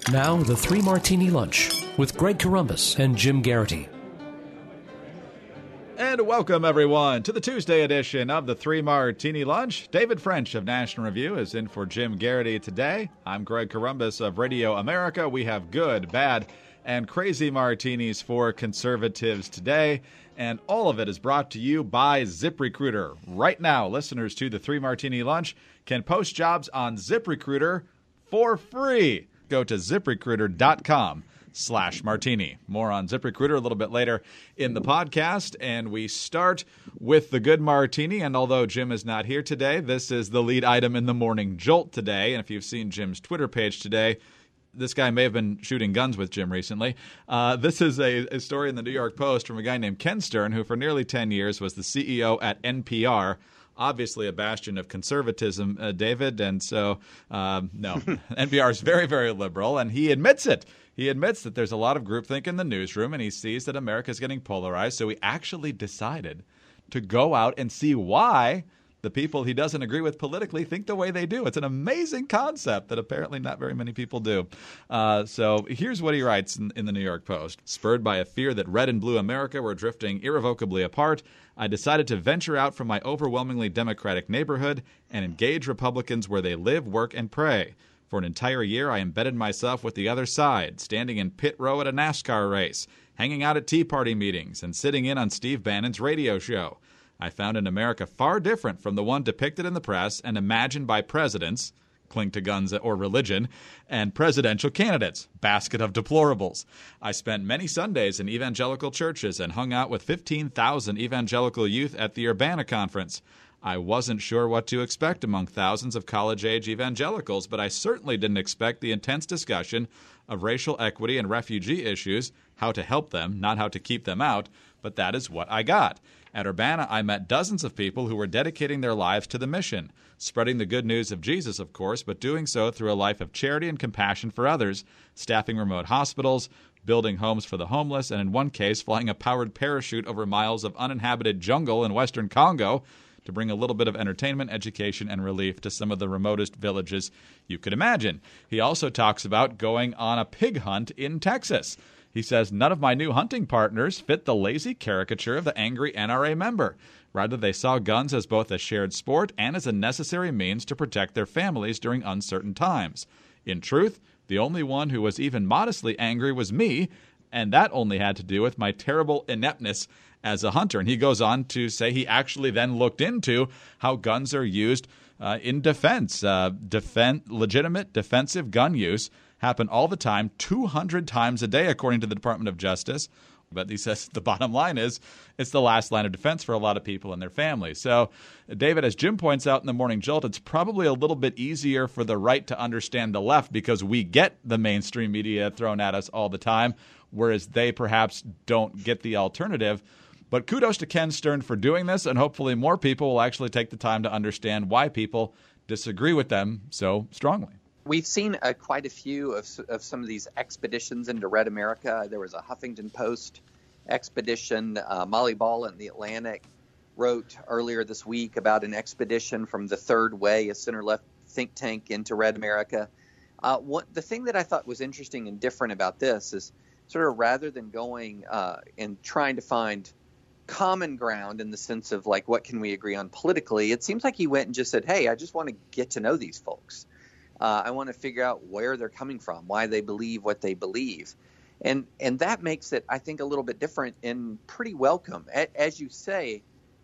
Now, the Three Martini Lunch with Greg Corombos and Jim Garrity. And welcome, everyone, to the Tuesday edition of the Three Martini Lunch. David French of National Review is in for Jim Garrity today. I'm Greg Corombos of Radio America. We have good, bad, and crazy martinis for conservatives today. And all of it is brought to you by ZipRecruiter. Right now, listeners to the Three Martini Lunch can post jobs on ZipRecruiter for free. Go to ZipRecruiter.com/martini. More on ZipRecruiter a little bit later in the podcast. And we start with the good martini. And although Jim is not here today, this is the lead item in the Morning Jolt today. And if you've seen Jim's Twitter page today, this guy may have been shooting guns with Jim recently. This is a story in the New York Post from a guy named Ken Stern, who for nearly 10 years was the CEO at NPR. Obviously a bastion of conservatism, David, and so, no, NPR is very, very liberal, and he admits it. He admits that there's a lot of groupthink in the newsroom, and he sees that America is getting polarized, so he actually decided to go out and see why the people he doesn't agree with politically think the way they do. It's an amazing concept that apparently not very many people do. So here's what he writes in the New York Post. Spurred by a fear that red and blue America were drifting irrevocably apart, I decided to venture out from my overwhelmingly Democratic neighborhood and engage Republicans where they live, work, and pray. For an entire year, I embedded myself with the other side, standing in pit row at a NASCAR race, hanging out at Tea Party meetings, and sitting in on Steve Bannon's radio show. I found an America far different from the one depicted in the press and imagined by presidents, cling to guns or religion, and presidential candidates, basket of deplorables. I spent many Sundays in evangelical churches and hung out with 15,000 evangelical youth at the Urbana Conference. I wasn't sure what to expect among thousands of college-age evangelicals, but I certainly didn't expect the intense discussion of racial equity and refugee issues, how to help them, not how to keep them out, but that is what I got. At Urbana, I met dozens of people who were dedicating their lives to the mission, spreading the good news of Jesus, of course, but doing so through a life of charity and compassion for others, staffing remote hospitals, building homes for the homeless, and in one case, flying a powered parachute over miles of uninhabited jungle in western Congo to bring a little bit of entertainment, education, and relief to some of the remotest villages you could imagine. He also talks about going on a pig hunt in Texas. He says, none of my new hunting partners fit the lazy caricature of the angry NRA member. Rather, they saw guns as both a shared sport and as a necessary means to protect their families during uncertain times. In truth, the only one who was even modestly angry was me, and that only had to do with my terrible ineptness as a hunter. And he goes on to say he actually then looked into how guns are used in defense. Legitimate defensive gun use happen all the time, 200 times a day, according to the Department of Justice. But he says the bottom line is it's the last line of defense for a lot of people and their families. So, David, as Jim points out in the Morning Jolt, it's probably a little bit easier for the right to understand the left because we get the mainstream media thrown at us all the time, whereas they perhaps don't get the alternative. But kudos to Ken Stern for doing this, and hopefully more people will actually take the time to understand why people disagree with them so strongly. We've seen quite a few of some of these expeditions into Red America. There was a Huffington Post expedition. Molly Ball in The Atlantic wrote earlier this week about an expedition from the Third Way, a center-left think tank, into Red America. The thing that I thought was interesting and different about this is sort of rather than going and trying to find common ground in the sense of like what can we agree on politically, it seems like he went and just said, hey, I just want to get to know these folks. I want to figure out where they're coming from, why they believe what they believe. And that makes it, I think, a little bit different and pretty welcome. As you say,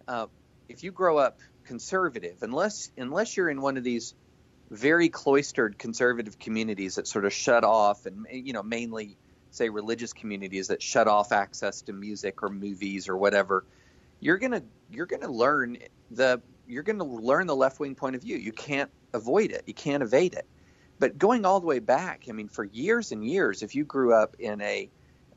if you grow up conservative, unless you're in one of these very cloistered conservative communities that sort of shut off and, mainly, say, religious communities that shut off access to music or movies or whatever, you're gonna learn the left-wing point of view. You can't avoid it. You can't evade it. But going all the way back, I mean, for years and years, if you grew up in a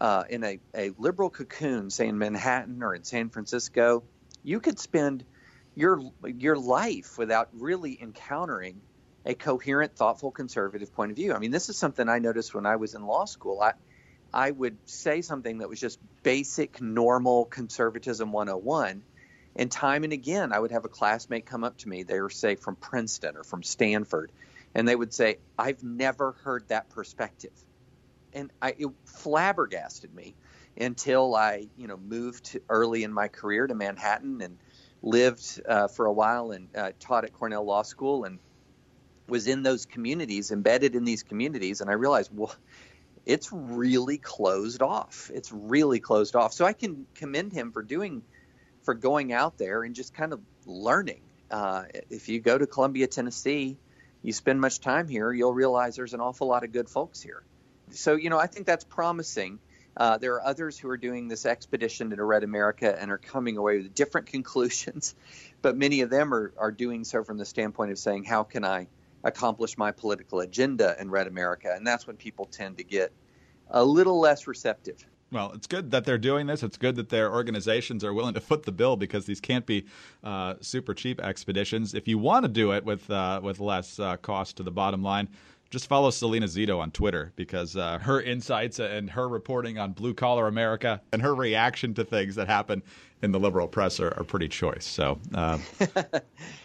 liberal cocoon, say in Manhattan or in San Francisco, you could spend your life without really encountering a coherent, thoughtful, conservative point of view. I mean, this is something I noticed when I was in law school. I would say something that was just basic, normal conservatism 101. And time and again, I would have a classmate come up to me. They were, say, from Princeton or from Stanford. And they would say, I've never heard that perspective. it flabbergasted me until I, moved early in my career to Manhattan and lived for a while and taught at Cornell Law School and was in those communities, embedded in these communities. And I realized, well, it's really closed off. It's really closed off. So I can commend him for going out there and just kind of learning. If you go to Columbia, Tennessee, you spend much time here, you'll realize there's an awful lot of good folks here. So, I think that's promising. There are others who are doing this expedition to Red America and are coming away with different conclusions, but many of them are doing so from the standpoint of saying, how can I accomplish my political agenda in Red America? And that's when people tend to get a little less receptive. Well, it's good that they're doing this. It's good that their organizations are willing to foot the bill, because these can't be super cheap expeditions. If you want to do it with less cost to the bottom line, just follow Selena Zito on Twitter, because her insights and her reporting on blue-collar America and her reaction to things that happen in the liberal press are pretty choice. So I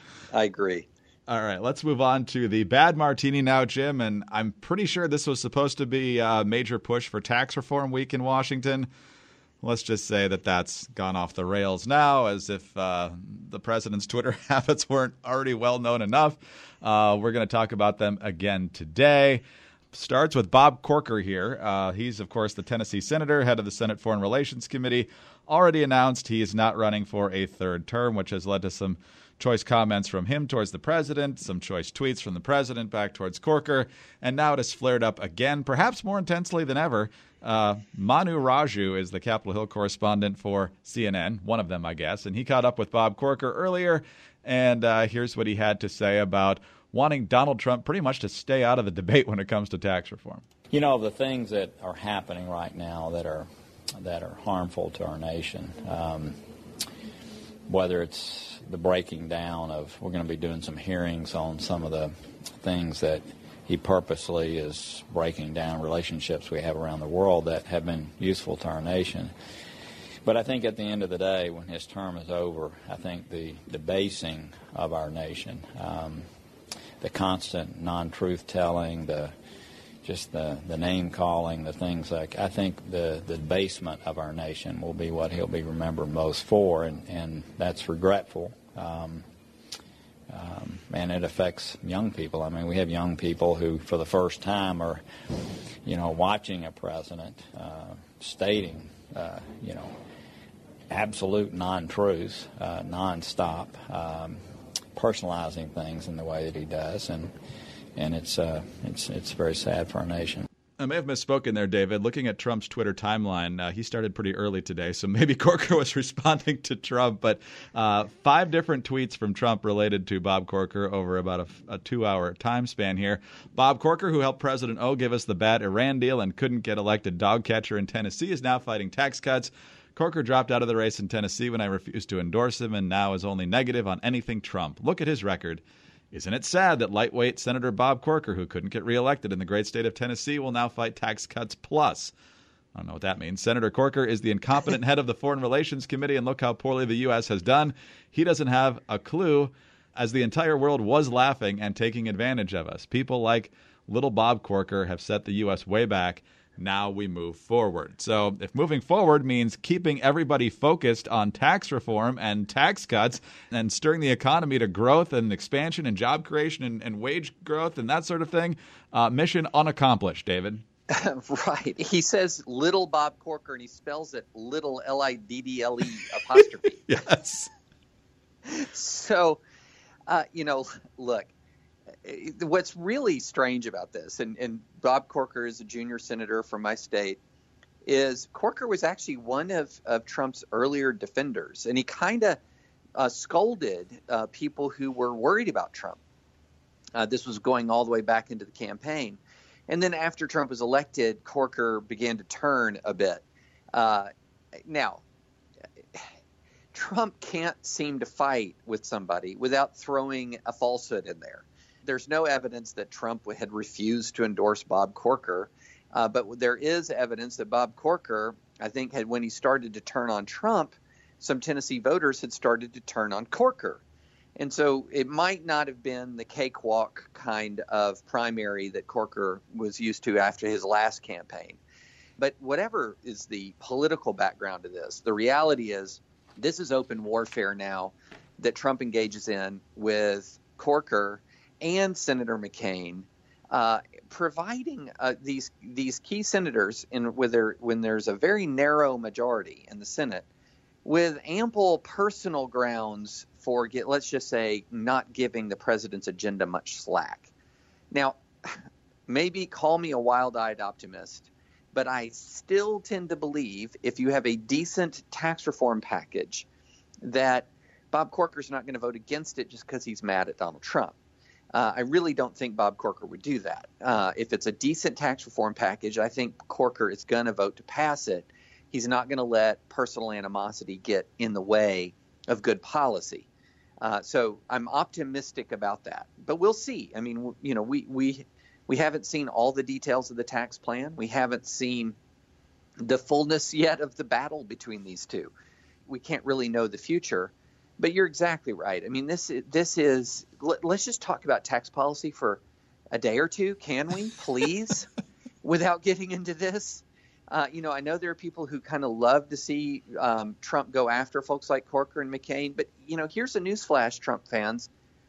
agree. All right, let's move on to the bad martini now, Jim. And I'm pretty sure this was supposed to be a major push for tax reform week in Washington. Let's just say that that's gone off the rails now, as if the president's Twitter habits weren't already well known enough. We're going to talk about them again today. Starts with Bob Corker here. He's, of course, the Tennessee senator, head of the Senate Foreign Relations Committee. Already announced he is not running for a third term, which has led to some choice comments from him towards the president, some choice tweets from the president back towards Corker, and now it has flared up again, perhaps more intensely than ever. Manu Raju is the Capitol Hill correspondent for CNN, one of them, I guess, and he caught up with Bob Corker earlier, and here's what he had to say about wanting Donald Trump pretty much to stay out of the debate when it comes to tax reform. The things that are happening right now that are harmful to our nation, whether it's the breaking down of, we're going to be doing some hearings on some of the things that he purposely is breaking down, relationships we have around the world that have been useful to our nation. But I think at the end of the day, when his term is over, I think the debasing of our nation, the constant non-truth telling, the name calling, the things like, I think the debasement of our nation will be what he'll be remembered most for, and that's regretful. And it affects young people. I mean, we have young people who, for the first time, are, watching a president stating, absolute non-truths, nonstop, personalizing things in the way that he does, and it's very sad for our nation. I may have misspoken there, David. Looking at Trump's Twitter timeline, he started pretty early today, so maybe Corker was responding to Trump. But 5 different tweets from Trump related to Bob Corker over about a 2-hour time span here. Bob Corker, who helped President O give us the bad Iran deal and couldn't get elected dog catcher in Tennessee, is now fighting tax cuts. Corker dropped out of the race in Tennessee when I refused to endorse him and now is only negative on anything Trump. Look at his record. Isn't it sad that lightweight Senator Bob Corker, who couldn't get reelected in the great state of Tennessee, will now fight tax cuts plus? I don't know what that means. Senator Corker is the incompetent head of the Foreign Relations Committee, and look how poorly the U.S. has done. He doesn't have a clue, as the entire world was laughing and taking advantage of us. People like little Bob Corker have set the U.S. way back. Now we move forward. So if moving forward means keeping everybody focused on tax reform and tax cuts and stirring the economy to growth and expansion and job creation and wage growth and that sort of thing, mission unaccomplished, David. Right. He says little Bob Corker, and he spells it little L-I-D-D-L-E apostrophe. Yes. So, look, what's really strange about this, and Bob Corker is a junior senator from my state, is Corker was actually one of Trump's earlier defenders, and he kind of scolded people who were worried about Trump. This was going all the way back into the campaign. And then after Trump was elected, Corker began to turn a bit. Now, Trump can't seem to fight with somebody without throwing a falsehood in there. There's no evidence that Trump had refused to endorse Bob Corker, but there is evidence that Bob Corker, I think, when he started to turn on Trump, some Tennessee voters had started to turn on Corker. And so it might not have been the cakewalk kind of primary that Corker was used to after his last campaign. But whatever is the political background of this, the reality is this is open warfare now that Trump engages in with Corker and Senator McCain, providing these key senators when there's a very narrow majority in the Senate with ample personal grounds for, let's just say, not giving the president's agenda much slack. Now, maybe call me a wild-eyed optimist, but I still tend to believe if you have a decent tax reform package that Bob Corker's not going to vote against it just because he's mad at Donald Trump. I really don't think Bob Corker would do that. If it's a decent tax reform package, I think Corker is going to vote to pass it. He's not going to let personal animosity get in the way of good policy. So I'm optimistic about that. But we'll see. I mean, you know, we haven't seen all the details of the tax plan. We haven't seen the fullness yet of the battle between these two. We can't really know the future. But you're exactly right. I mean, this is let's just talk about tax policy for a day or two, can we, please, without getting into this? You know, I know there are people who kind of love to see Trump go after folks like Corker and McCain. But, you know, here's a newsflash, Trump fans.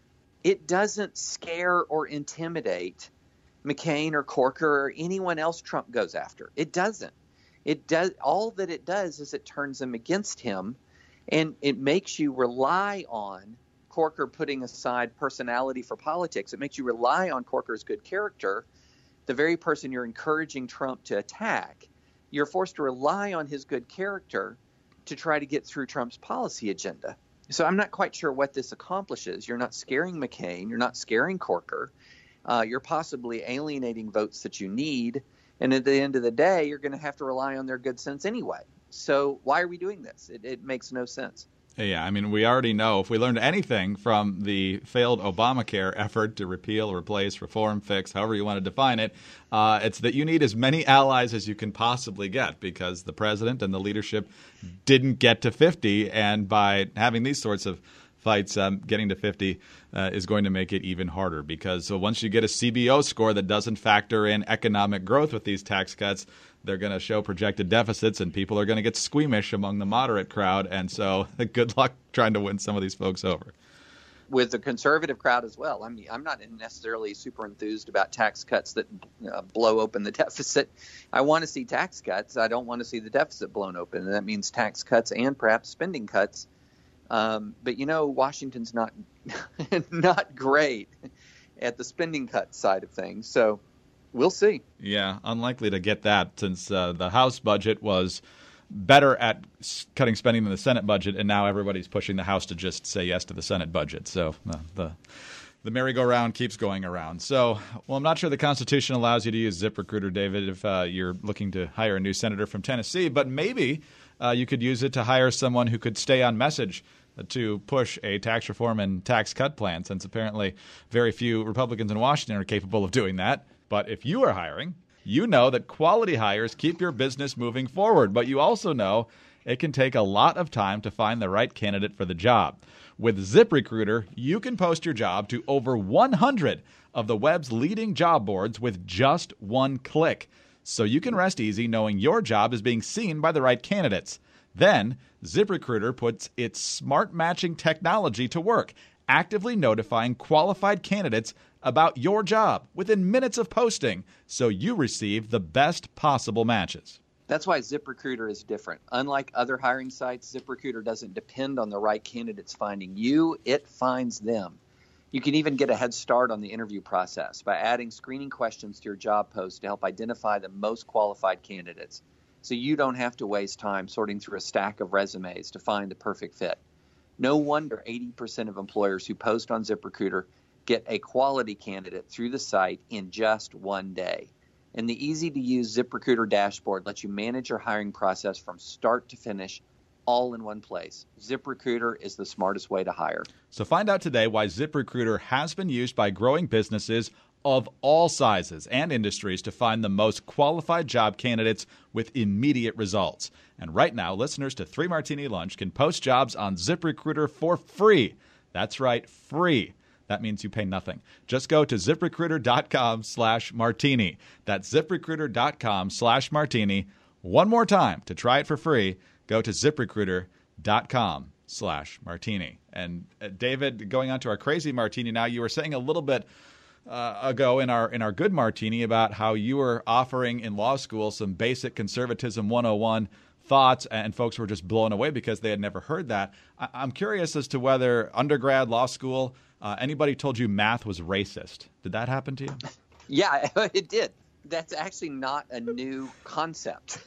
It doesn't scare or intimidate McCain or Corker or anyone else Trump goes after. It doesn't. It does. All that it does is it turns them against him. And it makes you rely on Corker putting aside personality for politics. It makes you rely on Corker's good character, the very person you're encouraging Trump to attack. You're forced to rely on his good character to try to get through Trump's policy agenda. So I'm not quite sure what this accomplishes. You're not scaring McCain. You're not scaring Corker. You're possibly alienating votes that you need. And at the end of the day, you're going to have to rely on their good sense anyway. So why are we doing this? It makes no sense. Yeah, I mean, we already know if we learned anything from the failed Obamacare effort to repeal, replace, reform, fix, however you want to define it, it's that you need as many allies as you can possibly get because the president and the leadership didn't get to 50. And by having these sorts of fights, getting to 50 is going to make it even harder because once you get a CBO score that doesn't factor in economic growth with these tax cuts, they're going to show projected deficits and people are going to get squeamish among the moderate crowd. And so good luck trying to win some of these folks over. With the conservative crowd as well. I mean, I'm not necessarily super enthused about tax cuts that blow open the deficit. I want to see tax cuts. I don't want to see the deficit blown open. And that means tax cuts and perhaps spending cuts. But, you know, Washington's not great at the spending cut side of things. So we'll see. Yeah, unlikely to get that since the House budget was better at cutting spending than the Senate budget, and now everybody's pushing the House to just say yes to the Senate budget. So the merry-go-round keeps going around. So, well, I'm not sure the Constitution allows you to use ZipRecruiter, David, if you're looking to hire a new senator from Tennessee, but maybe you could use it to hire someone who could stay on message to push a tax reform and tax cut plan, since apparently very few Republicans in Washington are capable of doing that. But if you are hiring, you know that quality hires keep your business moving forward. But you also know it can take a lot of time to find the right candidate for the job. With ZipRecruiter, you can post your job to over 100 of the web's leading job boards with just one click. So you can rest easy knowing your job is being seen by the right candidates. Then, ZipRecruiter puts its smart matching technology to work, actively notifying qualified candidates about your job within minutes of posting, so you receive the best possible matches. That's why ZipRecruiter is different. Unlike other hiring sites, ZipRecruiter doesn't depend on the right candidates finding you, it finds them. You can even get a head start on the interview process by adding screening questions to your job post to help identify the most qualified candidates, so you don't have to waste time sorting through a stack of resumes to find the perfect fit. No wonder 80% of employers who post on ZipRecruiter get a quality candidate through the site in just one day. And the easy-to-use ZipRecruiter dashboard lets you manage your hiring process from start to finish, all in one place. ZipRecruiter is the smartest way to hire. So find out today why ZipRecruiter has been used by growing businesses of all sizes and industries to find the most qualified job candidates with immediate results. And right now, listeners to 3 Martini Lunch can post jobs on ZipRecruiter for free. That's right, free. That means you pay nothing. Just go to ZipRecruiter.com/martini. That's ZipRecruiter.com/martini. One more time to try it for free. Go to ZipRecruiter.com/martini. And David, going on to our crazy martini now, you were saying a little bit ago in our good martini about how you were offering in law school some basic conservatism 101 thoughts, and folks were just blown away because they had never heard that. I'm curious as to whether undergrad, law school, anybody told you math was racist. Did that happen to you? Yeah, it did. That's actually not a new concept.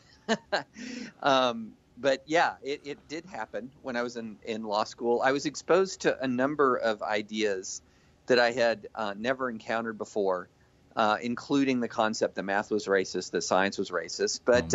But yeah, it did happen when I was in law school. I was exposed to a number of ideas that I had never encountered before, including the concept that math was racist, that science was racist. But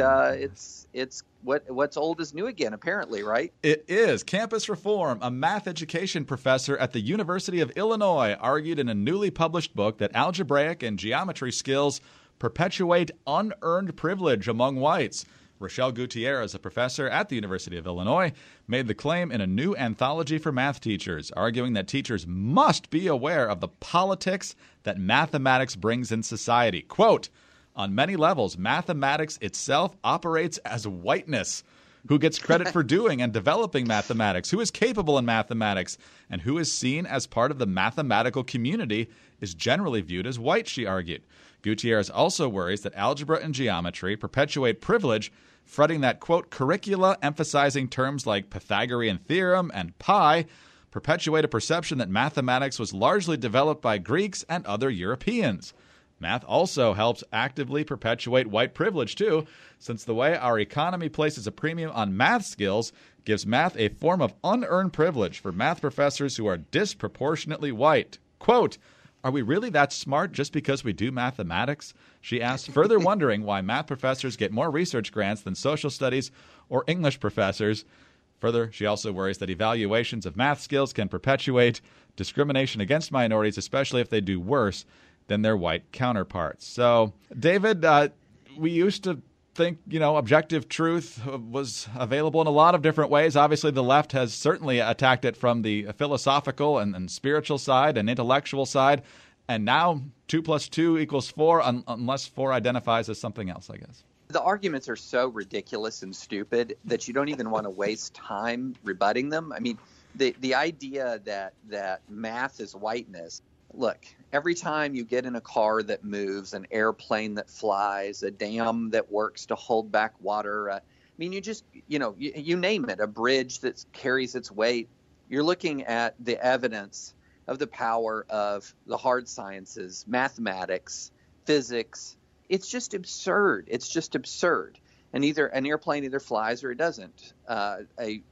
it's what's old is new again, apparently, right? It is. Campus reform. A math education professor at the University of Illinois argued in a newly published book that algebraic and geometry skills perpetuate unearned privilege among whites. Rochelle Gutierrez, a professor at the University of Illinois, made the claim in a new anthology for math teachers, arguing that teachers must be aware of the politics that mathematics brings in society. Quote, on many levels, mathematics itself operates as whiteness. Who gets credit for doing and developing mathematics? Who is capable in mathematics? And who is seen as part of the mathematical community is generally viewed as white, she argued. Gutierrez also worries that algebra and geometry perpetuate privilege, fretting that, quote, curricula emphasizing terms like Pythagorean theorem and pi perpetuate a perception that mathematics was largely developed by Greeks and other Europeans. Math also helps actively perpetuate white privilege, too, since the way our economy places a premium on math skills gives math a form of unearned privilege for math professors who are disproportionately white. Quote, are we really that smart just because we do mathematics? She asked, further wondering why math professors get more research grants than social studies or English professors. Further, she also worries that evaluations of math skills can perpetuate discrimination against minorities, especially if they do worse than their white counterparts. So, David, we used to think, objective truth was available in a lot of different ways. Obviously, the left has certainly attacked it from the philosophical and spiritual side and intellectual side. And now 2 + 2 = 4, unless 4 identifies as something else, I guess. The arguments are so ridiculous and stupid that you don't even want to waste time rebutting them. I mean, the idea that math is whiteness. Look, every time you get in a car that moves, an airplane that flies, a dam that works to hold back water, you just, you name it, a bridge that carries its weight, you're looking at the evidence of the power of the hard sciences, mathematics, physics. It's just absurd. It's just absurd. And either an airplane either flies or it doesn't. An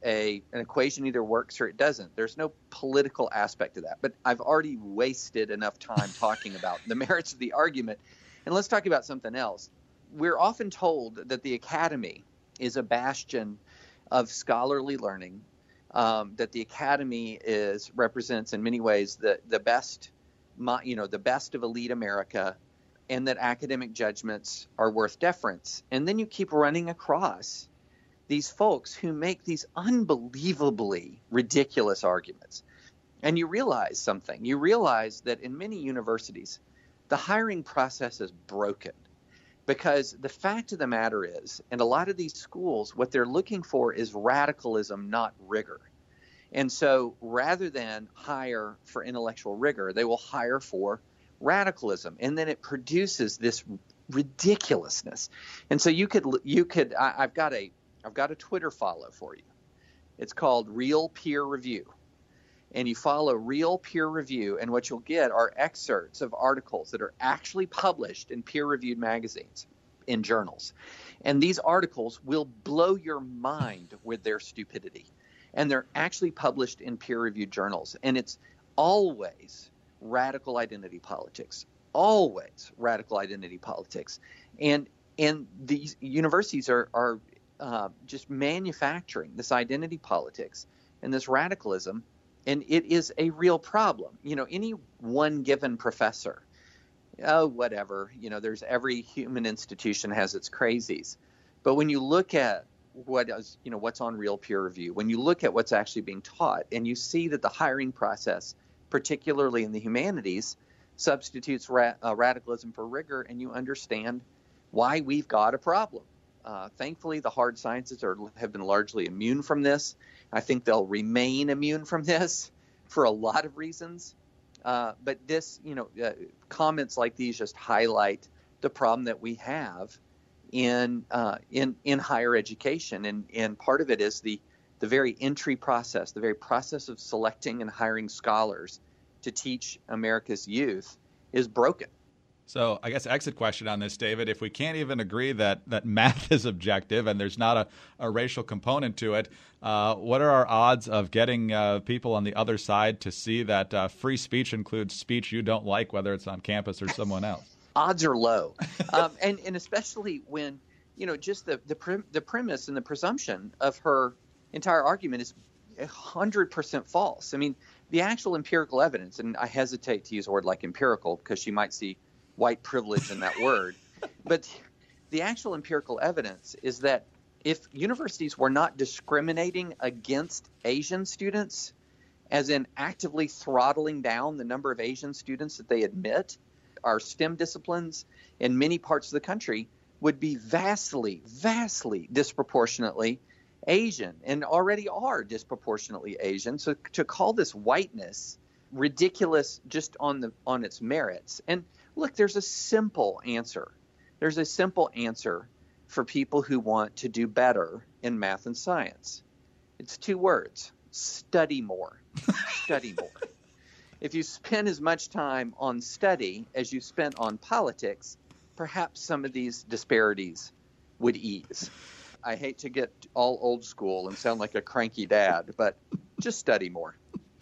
equation either works or it doesn't. There's no political aspect to that. But I've already wasted enough time talking about the merits of the argument. And let's talk about something else. We're often told that the academy is a bastion of scholarly learning, that the academy represents in many ways the best of elite America, and that academic judgments are worth deference. And then you keep running across these folks who make these unbelievably ridiculous arguments. And you realize something. You realize that in many universities, the hiring process is broken. Because the fact of the matter is, in a lot of these schools, what they're looking for is radicalism, not rigor. And so rather than hire for intellectual rigor, they will hire for radicalism, and then it produces this ridiculousness. And so I've got a Twitter follow for you. It's called Real Peer Review, and you follow Real Peer Review, and what you'll get are excerpts of articles that are actually published in peer-reviewed magazines, in journals, and these articles will blow your mind with their stupidity, and they're actually published in peer-reviewed journals, and it's always radical identity politics, always radical identity politics. And these universities are just manufacturing this identity politics and this radicalism, and it is a real problem. Any one given professor, whatever, there's every human institution has its crazies. But when you look at what's on real peer review, when you look at what's actually being taught, and you see that the hiring process, particularly in the humanities, substitutes radicalism for rigor, and you understand why we've got a problem. Thankfully, the hard sciences have been largely immune from this. I think they'll remain immune from this for a lot of reasons. But this, comments like these just highlight the problem that we have in higher education, and part of it is the very entry process, the very process of selecting and hiring scholars to teach America's youth is broken. So I guess exit question on this, David, if we can't even agree that math is objective and there's not a racial component to it, what are our odds of getting people on the other side to see that free speech includes speech you don't like, whether it's on campus or someone else? Odds are low. And especially when, just the premise and the presumption of her entire argument is 100% false. I mean, the actual empirical evidence, and I hesitate to use a word like empirical because she might see white privilege in that word. But the actual empirical evidence is that if universities were not discriminating against Asian students, as in actively throttling down the number of Asian students that they admit, our STEM disciplines in many parts of the country would be vastly, vastly disproportionately Asian, and already are disproportionately Asian. So to call this whiteness ridiculous just on its merits. And look, there's a simple answer. There's a simple answer for people who want to do better in math and science. It's 2 words: study more. Study more. If you spend as much time on study as you spent on politics, perhaps some of these disparities would ease. I hate to get all old school and sound like a cranky dad, but just study more.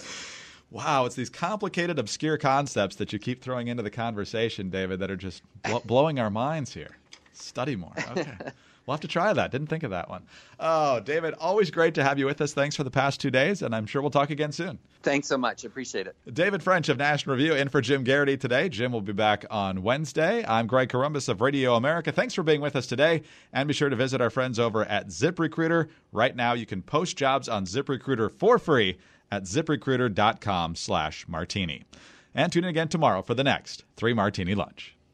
Wow, it's these complicated, obscure concepts that you keep throwing into the conversation, David, that are just blowing our minds here. Study more. Okay. We'll have to try that. Didn't think of that one. Oh, David, always great to have you with us. Thanks for the past 2 days, and I'm sure we'll talk again soon. Thanks so much. Appreciate it. David French of National Review in for Jim Garrity today. Jim will be back on Wednesday. I'm Greg Corombos of Radio America. Thanks for being with us today, and be sure to visit our friends over at ZipRecruiter. Right now, you can post jobs on ZipRecruiter for free at ziprecruiter.com/martini. And tune in again tomorrow for the next 3 Martini Lunch.